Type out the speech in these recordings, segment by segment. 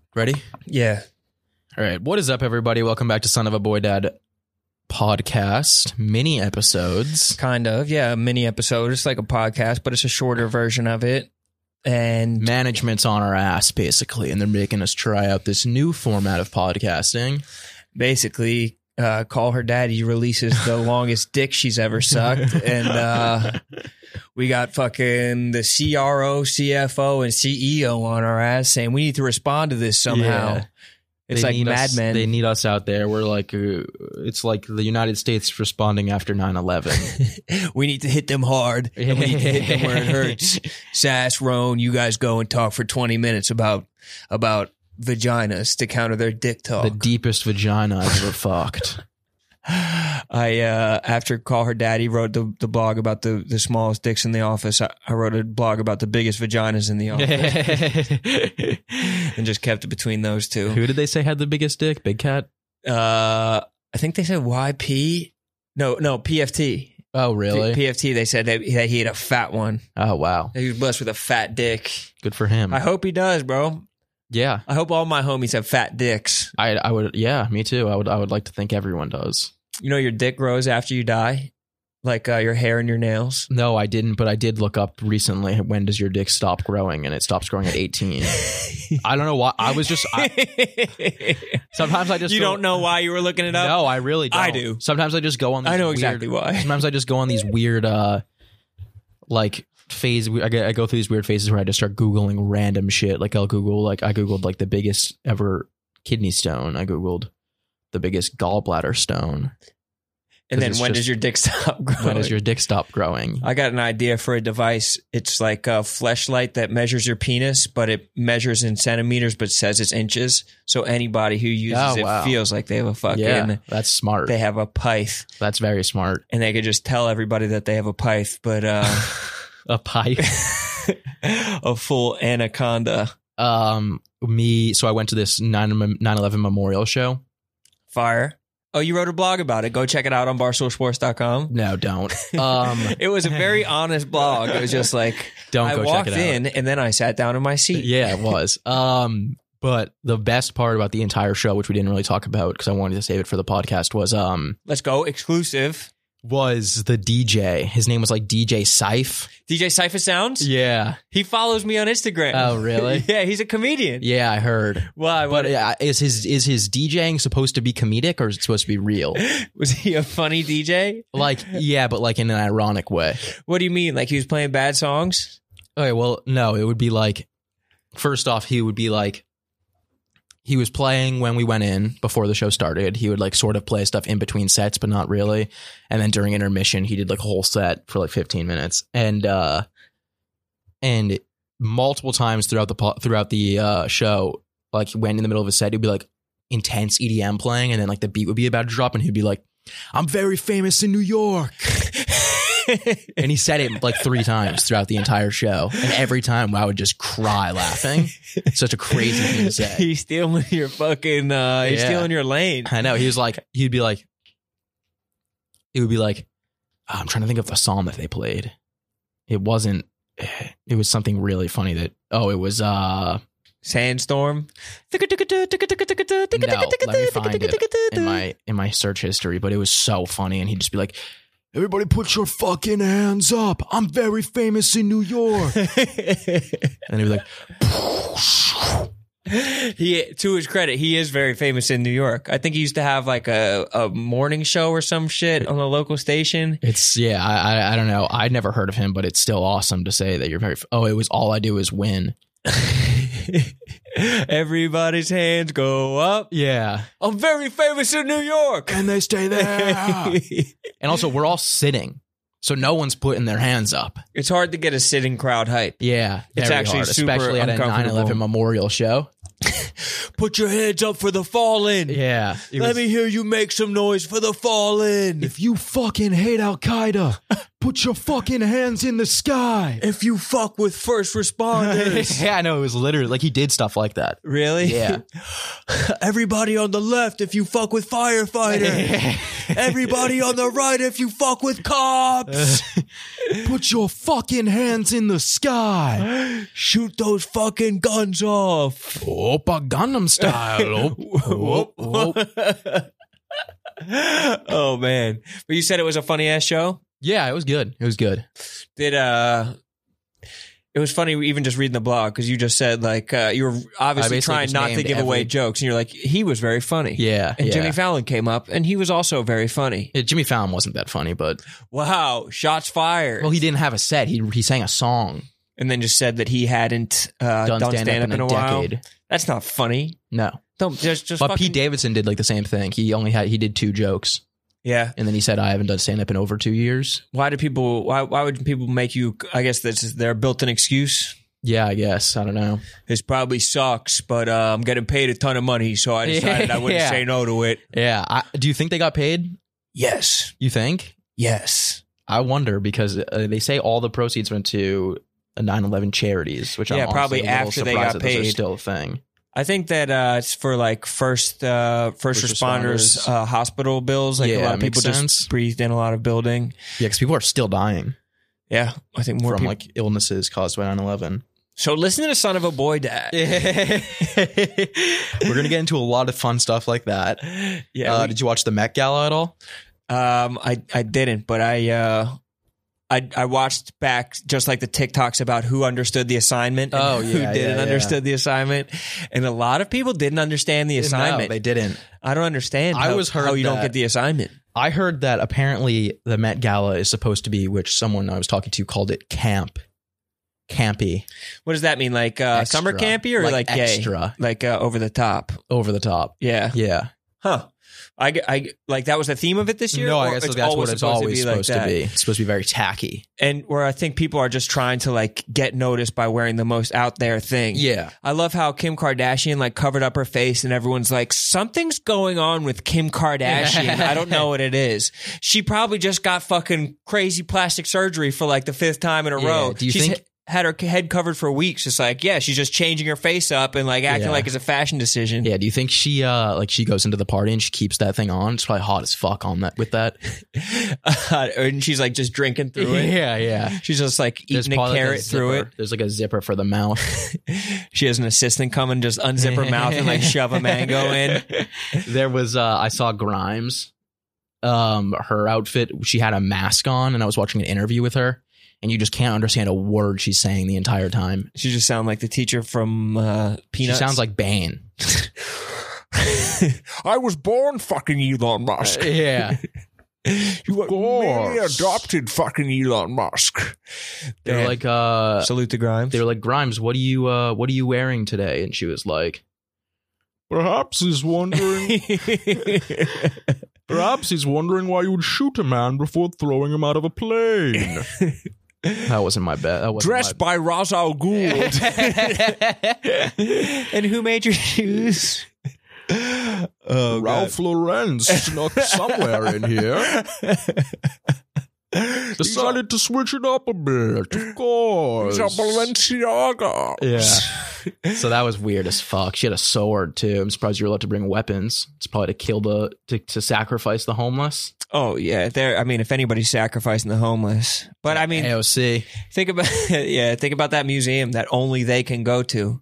Ready? Yeah. All right. What is up, everybody? Welcome back to Son of a Boy Dad podcast. Mini episodes. Kind of. Yeah, a mini episode. It's like a podcast, but it's a shorter version of it. And Management's on our ass, basically, and they're making us try out this new format of podcasting. basically, Call Her Daddy releases the longest dick she's ever sucked. And we got fucking the CRO, CFO, and CEO on our ass saying we need to respond to this somehow. Yeah. It's like Mad Men. They need us out there. We're like, it's like the United States responding after 9/11. We need to hit them hard. And we need to hit them where it hurts. Sass, Roan, you guys go and talk for 20 minutes about vaginas to counter their dick talk. The deepest vagina I've ever fucked. After Call Her Daddy wrote the blog about the smallest dicks in the office, I wrote a blog about the biggest vaginas in the office. And just kept it between those two. Who did they say had the biggest dick? Big Cat? I think they said YP. No, PFT. Oh, really? PFT, they said that he had a fat one. Oh, wow. He was blessed with a fat dick. Good for him. I hope he does, bro. Yeah. I hope all my homies have fat dicks. I would, yeah, me too. I would like to think everyone does. You know your dick grows after you die? Like your hair and your nails? No, I didn't, but I did look up recently, when does your dick stop growing? And it stops growing at 18. I don't know why. Sometimes I just You don't know why you were looking it up? No, I really don't. I do. Sometimes I just go on these I know weird, exactly why. Sometimes I just go on these weird, like, phase. I go through these weird phases where I just start Googling random shit. Like, I Googled, like, the biggest ever kidney stone. I Googled the biggest gallbladder stone. And then when does your dick stop growing? When does your dick stop growing? I got an idea for a device. It's like a fleshlight that measures your penis, but it measures in centimeters, but says it's inches. So anybody who uses it feels like they have a fucking... Yeah, that's smart. They have a pith. That's very smart. And they could just tell everybody that they have a pith, but... a pith? A full anaconda. So I went to this 9/11 memorial show. Fire. Oh, you wrote a blog about it. Go check it out on barstoolsports.com. No, don't. It was a very honest blog. It was just like, I walked in and then I sat down in my seat. Yeah, it was. But the best part about the entire show, which we didn't really talk about because I wanted to save it for the podcast, was let's go exclusive. Was the DJ. His name was like DJ Syph. DJ Syph Sounds? Yeah. He follows me on Instagram. Oh, really? Yeah, he's a comedian. Yeah, I heard. Why? But is his DJing supposed to be comedic or is it supposed to be real? Was he a funny DJ? Like, yeah, but like in an ironic way. What do you mean? Like he was playing bad songs? Okay, well, no, it would be like, first off, he would be like, he was playing when we went in before the show started. He would like sort of play stuff in between sets, but not really. And then during intermission, he did like a whole set for like 15 minutes. And multiple times throughout the show, like when in the middle of a set, he'd be like intense EDM playing, and then like the beat would be about to drop, and he'd be like, "I'm very famous in New York." And he said it like 3 times throughout the entire show. And every time I would just cry laughing. Such a crazy thing to say. He's stealing your fucking, he's stealing your lane. I know. It would be like, I'm trying to think of the song that they played. It was something really funny it was, Sandstorm. No, let me find it in my search history, but it was so funny. And he'd just be like, "Everybody put your fucking hands up. I'm very famous in New York." And he'd be like, to his credit, he is very famous in New York. I think he used to have like a morning show or some shit on the local station. I don't know. I'd never heard of him, but it's still awesome to say that you're very, it was All I Do Is Win. Everybody's hands go up. Yeah. I'm very famous in New York. And they stay there. And also, we're all sitting, so no one's putting their hands up. It's hard to get a sitting crowd hype. Yeah. It's actually hard, super especially at a 9/11 memorial show. Put your hands up for the fallen. Yeah. Let me hear you make some noise for the fallen. If you fucking hate Al-Qaeda, put your fucking hands in the sky. If you fuck with first responders. Yeah, I know. It was literally like he did stuff like that. Really? Yeah. Everybody on the left, if you fuck with firefighters. Everybody on the right if you fuck with cops. Put your fucking hands in the sky. Shoot those fucking guns off. Oppa Gangnam Style. Oh, man. But you said it was a funny ass show? Yeah, it was good. It was good. It was funny even just reading the blog because you just said like you were obviously trying not to give away jokes and you're like, he was very funny. Yeah. And Jimmy Fallon came up and he was also very funny. Yeah, Jimmy Fallon wasn't that funny, but wow, shots fired. well, he didn't have a set. He sang a song. And then just said that he hadn't done stand up in a while. decade. That's not funny. No. Don't just But fucking, Pete Davidson did like the same thing. He did 2 jokes. yeah. And then he said, I haven't done stand up in over 2 years. Why would people make you, I guess that's their built-in excuse. Yeah, I guess. I don't know. This probably sucks, but I'm getting paid a ton of money, so I decided I wouldn't say no to it. Yeah. Do you think they got paid? Yes. You think? Yes. I wonder because they say all the proceeds went to 9/11 charities, which I'm probably honestly a little after they surprised got that those are paid. still a thing. I think that it's for like first responders hospital bills. Like a lot of people just breathed in a lot of building. Yeah, because people are still dying Yeah, I think more from people. like illnesses caused by 9/11. So listen to Son of a Boy Dad. We're gonna get into a lot of fun stuff like that. Yeah. Did you watch the Met Gala at all? I didn't, but I watched back just like the TikToks about who understood the assignment and who didn't understood the assignment. And a lot of people didn't understand the assignment. No, they didn't. I don't understand how you don't get the assignment. I heard that apparently the Met Gala is supposed to be, which someone I was talking to called it campy. What does that mean? Like summer campy or like gay? Extra. Like over the top? Over the top. Yeah. Yeah. Huh. I like that was the theme of it this year? No, Or I guess that's what it's always supposed to be. Like It's supposed to be very tacky. and where I think people are just trying to like get noticed by wearing the most out there thing. Yeah. I love how Kim Kardashian like covered up her face and everyone's like, something's going on with Kim Kardashian. I don't know what it is. She probably just got fucking crazy plastic surgery for like the 5th time in a row. Do you She's think had her head covered for weeks? Just like, yeah, she's just changing her face up and like acting like it's a fashion decision. Yeah, do you think she she goes into the party and she keeps that thing on? It's probably hot as fuck on that with that. And she's like just drinking through it. Yeah. She's just like eating a carrot through it. There's like a zipper for the mouth. She has an assistant come and just unzip her mouth and like shove a mango in. There was I saw Grimes. Her outfit, she had a mask on, and I was watching an interview with her, and you just can't understand a word she's saying the entire time. She just sounds like the teacher from Peanuts. She sounds like Bane. I was born fucking Elon Musk. Yeah. You were me adopted fucking Elon Musk. They were like salute to Grimes. They were like, Grimes, what are you wearing today? And she was like, Perhaps he's wondering why you would shoot a man before throwing him out of a plane. that wasn't my bet. That wasn't Dressed by Ra's al Ghul. And who made your shoes? Ralph Lauren snuck somewhere in here. Decided to switch it up a bit, of course. He's a Balenciaga. Yeah. So that was weird as fuck. She had a sword too. I'm surprised you're allowed to bring weapons. It's probably to kill to sacrifice the homeless. Oh yeah, I mean, if anybody's sacrificing the homeless, but I mean, AOC. Think about that museum that only they can go to.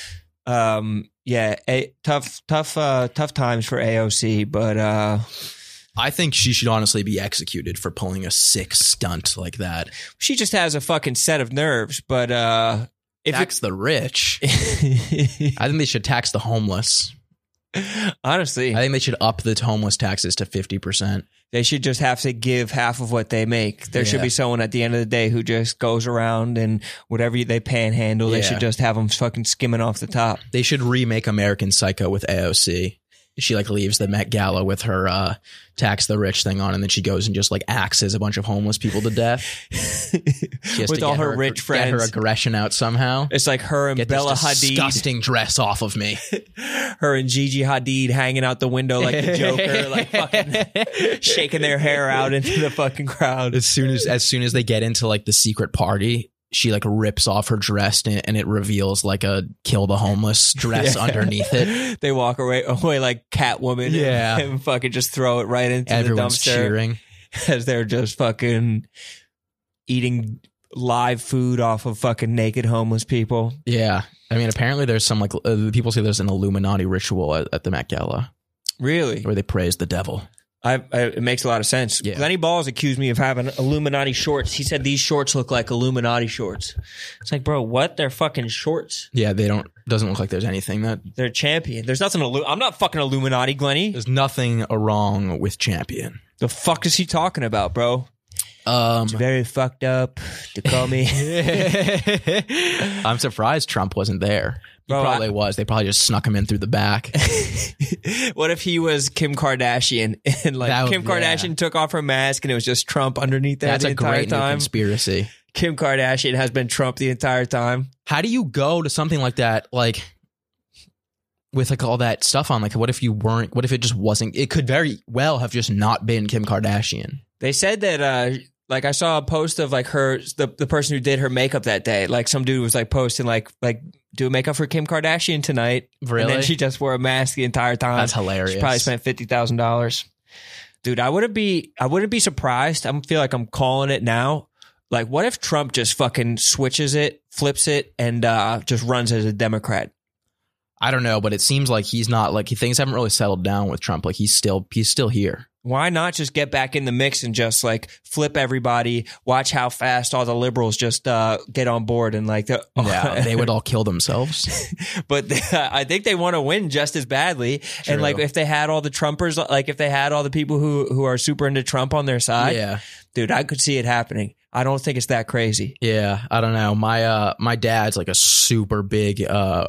Tough times for AOC, but I think she should honestly be executed for pulling a sick stunt like that. She just has a fucking set of nerves, but tax the rich. I think they should tax the homeless. Honestly, I think they should up the homeless taxes to 50%. They should just have to give half of what they make. There should be someone at the end of the day who just goes around and whatever they panhandle, they should just have them fucking skimming off the top. They should remake American Psycho with AOC. She like leaves the Met Gala with her tax the rich thing on, and then she goes and just like axes a bunch of homeless people to death. She has with to all get her rich friends, get her aggression out somehow. It's like her and Get Bella this Hadid, disgusting dress off of me. Her and Gigi Hadid hanging out the window like the Joker, like fucking shaking their hair out into the fucking crowd. As soon as they get into like the secret party, she like rips off her dress and it reveals like a kill the homeless dress underneath it. They walk away like Catwoman. Yeah. And fucking just throw it right into Everyone's the dumpster cheering. as they're just fucking eating live food off of fucking naked homeless people. Yeah. I mean, apparently there's some like people say there's an Illuminati ritual at the Met Gala Really? where they praise the devil. It makes a lot of sense. Yeah. Lenny Balls accused me of having Illuminati shorts. He said these shorts look like Illuminati shorts. It's like, bro, what? They're fucking shorts. Yeah, doesn't look like there's anything that They're champion. There's nothing. I'm not fucking Illuminati, Glenny. there's nothing wrong with Champion. The fuck is he talking about, bro? It's very fucked up to call me. I'm surprised Trump wasn't there. He Bro, probably was. They probably just snuck him in through the back. What if he was Kim Kardashian and like Kim Kardashian took off her mask and it was just Trump underneath there That's the a entire great new time? conspiracy. Kim Kardashian has been Trump the entire time. How do you go to something like that, like with like all that stuff on? Like, what if it just wasn't? It could very well have just not been Kim Kardashian. They said that like I saw a post of like the person who did her makeup that day. Like some dude was like posting like do makeup for Kim Kardashian tonight. Really? And then she just wore a mask the entire time. That's hilarious. She probably spent $50,000. Dude, I wouldn't be surprised. I feel like I'm calling it now. Like, what if Trump just fucking switches it, flips it, and just runs as a Democrat? I don't know, but it seems like he's not like things haven't really settled down with Trump. Like he's still here. Why not just get back in the mix and just like flip everybody? Watch how fast all the liberals just get on board and like Yeah, they would all kill themselves. But I think they want to win just as badly. True. And like if they had all the Trumpers, like if they had all the people who are super into Trump on their side, Yeah. dude, I could see it happening. I don't think it's that crazy. Yeah, I don't know. My dad's like a super big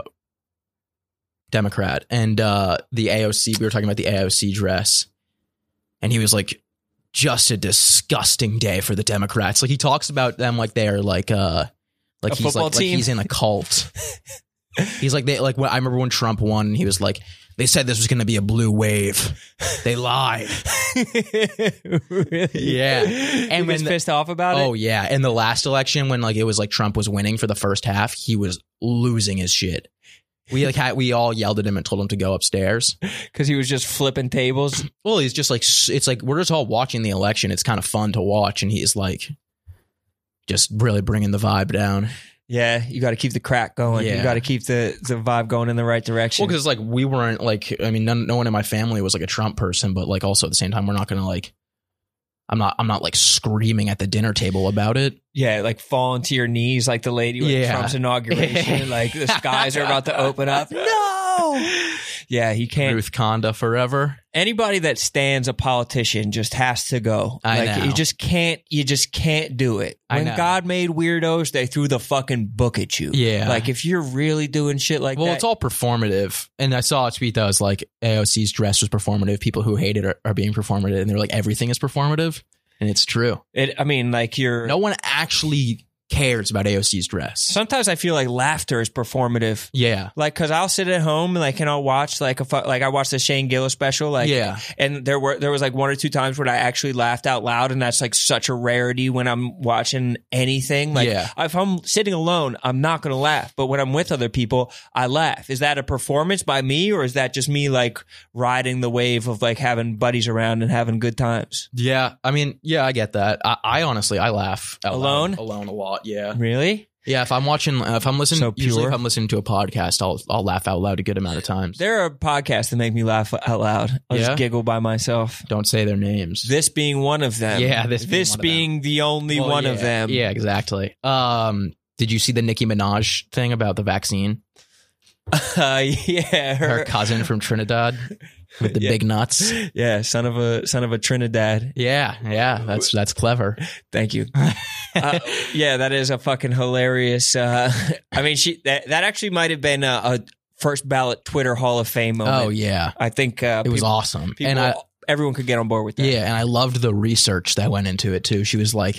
Democrat, and the AOC. We were talking about the AOC dress, and he was like, "Just a disgusting day for the Democrats." Like he talks about them like they're like he's football like team. he's in a cult. He's like when I remember when Trump won, he was like, they said this was going to be a blue wave. They lied. Really? Yeah. And And he was when pissed off about Oh it? yeah, in the last election when like it was like Trump was winning for the first half, he was losing his shit. We all yelled at him and told him to go upstairs. Because he was just flipping tables. Well, he's just like, it's like we're just all watching the election. It's kind of fun to watch, and he's like just really bringing the vibe down. Yeah, you got to keep the crack going. Yeah. You got to keep the vibe going in the right direction. Well, because like we weren't like, I mean, no one in my family was like a Trump person, but like also at the same time, we're not going to like, I'm not like screaming at the dinner table about it. Yeah, like falling to your knees like the lady with Yeah. Trump's inauguration. Like the skies are about to open up. No! Yeah, he can't. Ruth Conda forever. Anybody that stands a politician just has to go. I Like know. you just can't do it. I When know. God made weirdos, they threw the fucking book at you. Yeah. Like if you're really doing shit like Well, that. it's all performative. And I saw a tweet that was like AOC's dress was performative. People who hate it are being performative. And they're like, everything is performative. And it's true. I mean, like you're. No one actually cares about AOC's dress. Sometimes I feel like laughter is performative. Yeah. Like, cause I'll sit at home and like, and I'll watch like I watched the Shane Gillis special. Like, Yeah. And there was like one or two times where I actually laughed out loud, and that's like such a rarity when I'm watching anything. Like, Yeah. if I'm sitting alone, I'm not going to laugh. But when I'm with other people, I laugh. Is that a performance by me, or is that just me like riding the wave of like having buddies around and having good times? Yeah. I mean, yeah, I get that. I honestly, I laugh out Alone? loud, alone a lot. Yeah. Really? Yeah. If I'm listening, So usually pure. if I'm listening to a podcast, I'll laugh out loud a good amount of times. There are podcasts that make me laugh out loud. I'll Yeah? just giggle by myself. Don't say their names. This being one of them. Yeah, this being one of being the only Well, one yeah. of them. Yeah, exactly. Did you see the Nicki Minaj thing about the vaccine? Yeah. Her cousin from Trinidad with the Yeah. big nuts. Yeah, son of a Trinidad. Yeah, that's clever. Thank you. Yeah, that is a fucking hilarious. I mean, that actually might have been a first ballot Twitter Hall of Fame moment. Oh yeah, I think it was awesome. And everyone could get on board with that. yeah, and I loved the research that went into it too. She was like,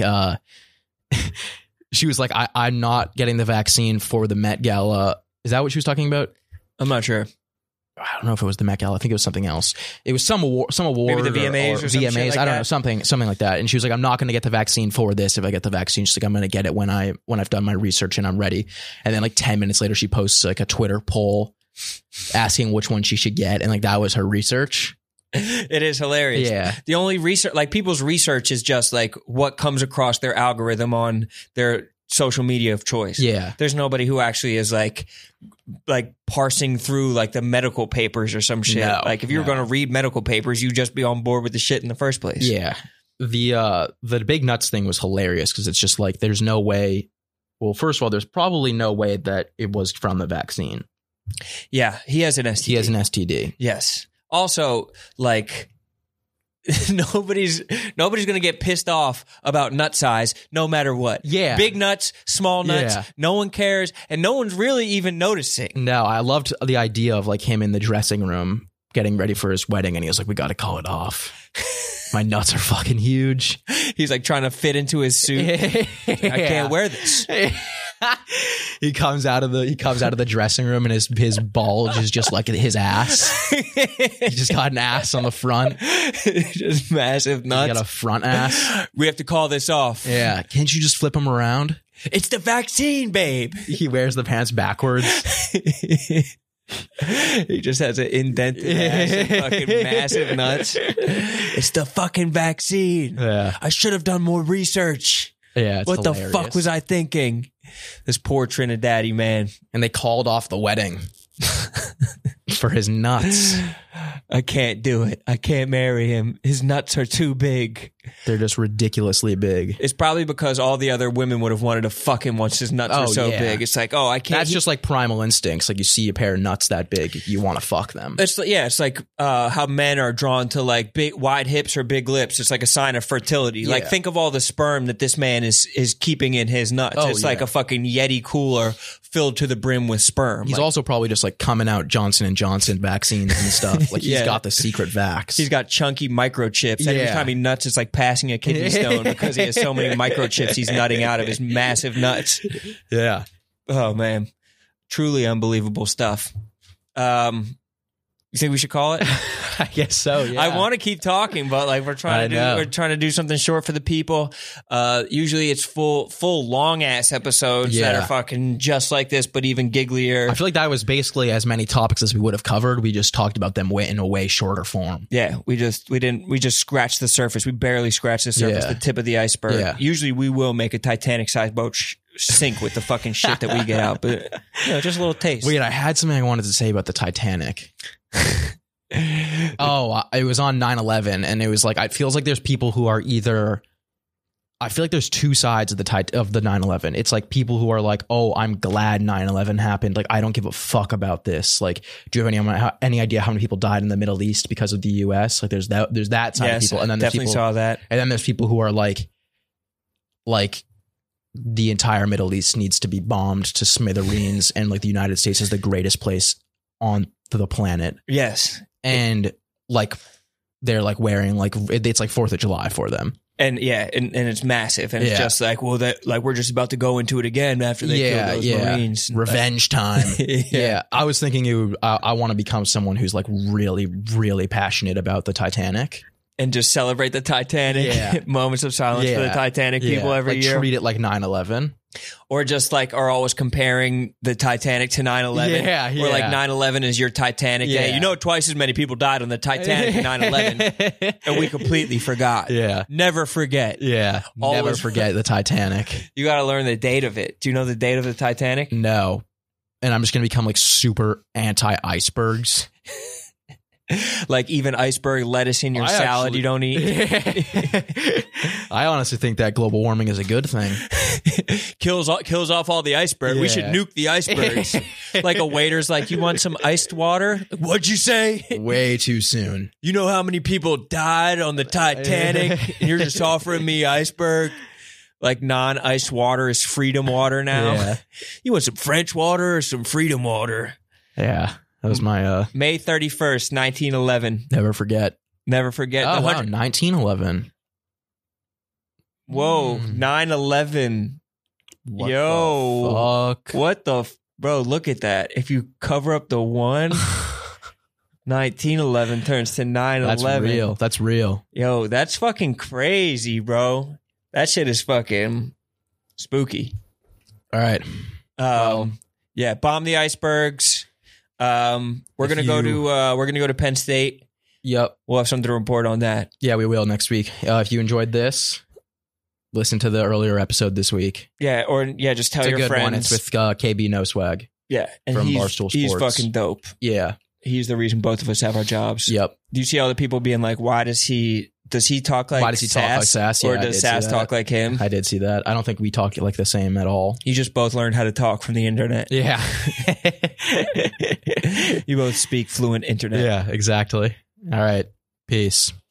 I'm not getting the vaccine for the Met Gala. Is that what she was talking about? I'm not sure. I don't know if it was the Met Gala. I think it was something else. It was some award, Maybe the VMAs or some shit VMAs. like I don't that. know, something like that. And she was like, "I'm not going to get the vaccine for this. If I get the vaccine, she's like, I'm going to get it when I've done my research and I'm ready." And then like 10 minutes later, she posts like a Twitter poll asking which one she should get, and like that was her research. It is hilarious. Yeah. The only research, like people's research, is just like what comes across their algorithm on their social media of choice. Yeah. There's nobody who actually is like parsing through like the medical papers or some shit. No, Like if you were no. going to read medical papers, you just be on board with the shit in the first place. Yeah. The big nuts thing was hilarious because it's just like there's no way. Well, first of all, there's probably no way that it was from the vaccine. Yeah. He has an STD. He has an STD. Yes. Also, like nobody's gonna get pissed off about nut size no matter what. Yeah. Big nuts, small nuts, Yeah. no one cares, and no one's really even noticing. No, I loved the idea of like him in the dressing room getting ready for his wedding, and he was like, "We got to call it off. My nuts are fucking huge." He's like trying to fit into his suit. I can't wear this. He comes out of the dressing room and his bulge is just like his ass. He just got an ass on the front. Just massive He nuts. got a front ass. We have to call this off. Yeah. Can't you just flip him around? It's the vaccine, babe. He wears the pants backwards. He just has an indented ass and fucking massive nuts. It's the fucking vaccine. Yeah. I should have done more research. Yeah. It's What the hilarious. fuck was I thinking? This poor Trinidaddy man. And they called off the wedding for his nuts. I can't do it. I can't marry him. His nuts are too big. They're just ridiculously big. It's probably because all the other women would have wanted to fuck him once his nuts were Oh, so yeah. big. It's like, oh, I can't. That's just like primal instincts. Like you see a pair of nuts that big, you want to fuck them. It's like, yeah, it's like how men are drawn to like big, wide hips or big lips. It's like a sign of fertility. Like Yeah. think of all the sperm that this man is keeping in his nuts. Oh, It's like yeah. a fucking Yeti cooler filled to the brim with sperm. He's Like, also probably just like coming out Johnson & Johnson vaccines and stuff. Like he's Yeah. got the secret vax. he's got chunky microchips. Every Yeah. time he nuts, it's like passing a kidney stone because he has so many microchips he's nutting out of his massive nuts. yeah. Oh man, truly unbelievable stuff. You think we should call it? I guess so. Yeah. I want to keep talking, but like we're trying to do something short for the people. Usually it's full long ass episodes that Yeah. are fucking just like this, but even gigglier. I feel like that was basically as many topics as we would have covered. We just talked about them in a way shorter form. Yeah, we just scratched the surface. We barely scratched the surface, Yeah. the tip of the iceberg. Yeah. Usually we will make a Titanic-sized boat sink with the fucking shit that we get out, but just a little taste. Wait, I had something I wanted to say about the Titanic. It was on 9/11, and it was like it feels like there's people who are either. I feel like there's two sides of the 9/11. It's like people who are like, "Oh, I'm glad 9/11 happened. Like, I don't give a fuck about this." Like, do you have any idea how many people died in the Middle East because of the U.S.? Like, there's that side of Yes, people, and then there's definitely people, saw that. and then there's people who are like the entire Middle East needs to be bombed to smithereens, and like the United States is the greatest place on the planet. Yes. And like they're like wearing like it's like 4th of July for them. And yeah, and it's massive, and it's Yeah. just like, well, that like we're just about to go into it again after they kill those Marines. Revenge time. Yeah. Yeah. I was thinking I want to become someone who's like really, really passionate about the Titanic. And just celebrate the Titanic. Yeah. Moments of silence for the Titanic people every like year. treat it like 9/11. Or just like are always comparing the Titanic to 9/11. Yeah, Or like yeah. 9/11 is your Titanic Day. Yeah. You know, twice as many people died on the Titanic in 9/11, and we completely forgot. Yeah. Never forget. Yeah. Never Always- forget the Titanic. You got to learn the date of it. Do you know the date of the Titanic? No. And I'm just going to become like super anti-icebergs. Like even iceberg lettuce in your salad you don't eat. I honestly think that global warming is a good thing. kills off all the iceberg. We should Yeah. nuke the icebergs. Like a waiter's like, you want some iced water? Like, what'd you say? Way too soon. You know how many people died on the Titanic? And you're just offering me iceberg? Like non-iced water is freedom water now. Yeah. You want some French water or some freedom water? Yeah. That was my May 31st, 1911. never forget. Never forget. Oh, the wow, 100 1911. Whoa, 9/11. What Yo. the fuck? What the bro? Look at that. If you cover up the one, 1911 turns to 9/11. That's real. That's real. Yo, that's fucking crazy, bro. That shit is fucking spooky. All right. Yeah, bomb the icebergs. We're gonna go to Penn State. Yep. We'll have something to report on that. Yeah, we will next week. If you enjoyed this, listen to the earlier episode this week. Yeah, just tell It's a your good friends. one. It's with KB No Swag. Yeah, and from he's, Barstool he's Sports. fucking dope. Yeah. He's the reason both of us have our jobs. Yep. Do you see all the people being like, does he talk like Why does he talk like Sass? Or Yeah, I does did Sass see talk that. like him? I did see that. I don't think we talk like the same at all. You just both learned how to talk from the internet. Yeah. You both speak fluent internet. Yeah, exactly. All right. Peace.